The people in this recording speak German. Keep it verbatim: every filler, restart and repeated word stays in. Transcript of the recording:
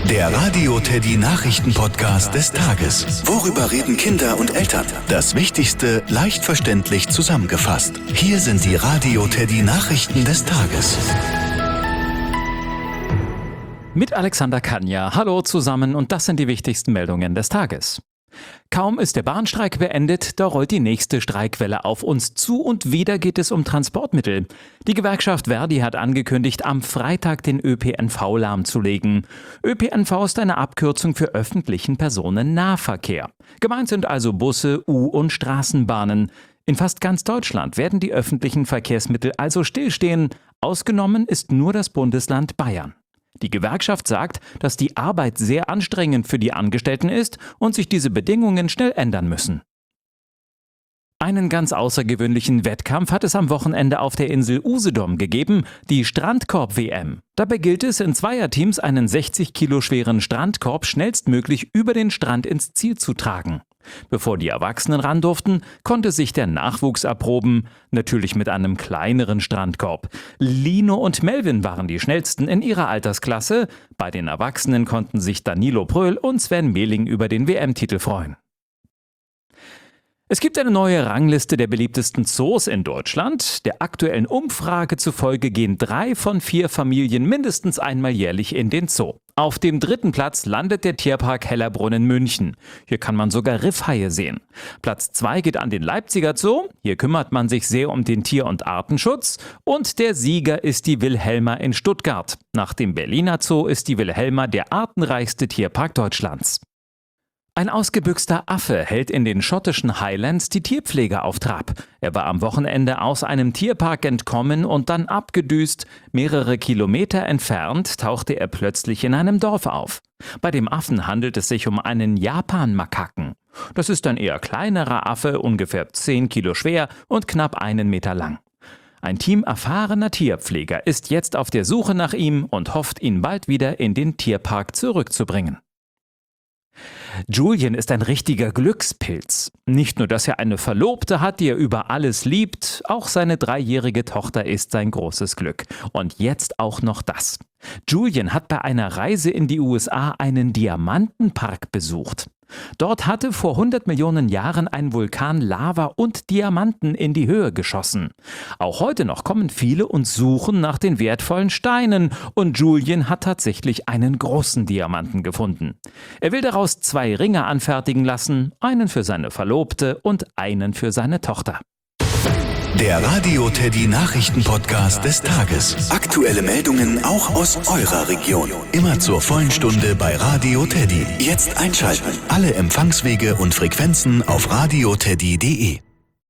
Der Radio Teddy Nachrichten-Podcast des Tages. Worüber reden Kinder und Eltern? Das Wichtigste leicht verständlich zusammengefasst. Hier sind die Radio Teddy Nachrichten des Tages. Mit Alexander Kania. Hallo zusammen und das sind die wichtigsten Meldungen des Tages. Kaum ist der Bahnstreik beendet, da rollt die nächste Streikwelle auf uns zu und wieder geht es um Transportmittel. Die Gewerkschaft Verdi hat angekündigt, am Freitag den Ö P N V lahmzulegen. Ö P N V ist eine Abkürzung für öffentlichen Personennahverkehr. Gemeint sind also Busse, U- und Straßenbahnen. In fast ganz Deutschland werden die öffentlichen Verkehrsmittel also stillstehen. Ausgenommen ist nur das Bundesland Bayern. Die Gewerkschaft sagt, dass die Arbeit sehr anstrengend für die Angestellten ist und sich diese Bedingungen schnell ändern müssen. Einen ganz außergewöhnlichen Wettkampf hat es am Wochenende auf der Insel Usedom gegeben, die Strandkorb-W M. Dabei gilt es, in Zweierteams einen sechzig Kilo schweren Strandkorb schnellstmöglich über den Strand ins Ziel zu tragen. Bevor die Erwachsenen ran durften, konnte sich der Nachwuchs erproben, natürlich mit einem kleineren Strandkorb. Lino und Melvin waren die schnellsten in ihrer Altersklasse. Bei den Erwachsenen konnten sich Danilo Pröhl und Sven Mehling über den W M-Titel freuen. Es gibt eine neue Rangliste der beliebtesten Zoos in Deutschland. Der aktuellen Umfrage zufolge gehen drei von vier Familien mindestens einmal jährlich in den Zoo. Auf dem dritten Platz landet der Tierpark Hellerbrunn München. Hier kann man sogar Riffhaie sehen. Platz zwei geht an den Leipziger Zoo. Hier kümmert man sich sehr um den Tier- und Artenschutz. Und der Sieger ist die Wilhelma in Stuttgart. Nach dem Berliner Zoo ist die Wilhelma der artenreichste Tierpark Deutschlands. Ein ausgebüxter Affe hält in den schottischen Highlands die Tierpflege auf Trab. Er war am Wochenende aus einem Tierpark entkommen und dann abgedüst. Mehrere Kilometer entfernt tauchte er plötzlich in einem Dorf auf. Bei dem Affen handelt es sich um einen Japan-Makaken. Das ist ein eher kleinerer Affe, ungefähr zehn Kilo schwer und knapp einen Meter lang. Ein Team erfahrener Tierpfleger ist jetzt auf der Suche nach ihm und hofft, ihn bald wieder in den Tierpark zurückzubringen. Julian ist ein richtiger Glückspilz. Nicht nur, dass er eine Verlobte hat, die er über alles liebt, auch seine dreijährige Tochter ist sein großes Glück. Und jetzt auch noch das. Julian hat bei einer Reise in die U S A einen Diamantenpark besucht. Dort hatte vor hundert Millionen Jahren ein Vulkan Lava und Diamanten in die Höhe geschossen. Auch heute noch kommen viele und suchen nach den wertvollen Steinen und Julian hat tatsächlich einen großen Diamanten gefunden. Er will daraus zwei Ringe anfertigen lassen, einen für seine Verlobte und einen für seine Tochter. Der Radio Teddy Nachrichten-Podcast des Tages. Aktuelle Meldungen auch aus eurer Region. Immer zur vollen Stunde bei Radio Teddy. Jetzt einschalten. Alle Empfangswege und Frequenzen auf radioteddy punkt de.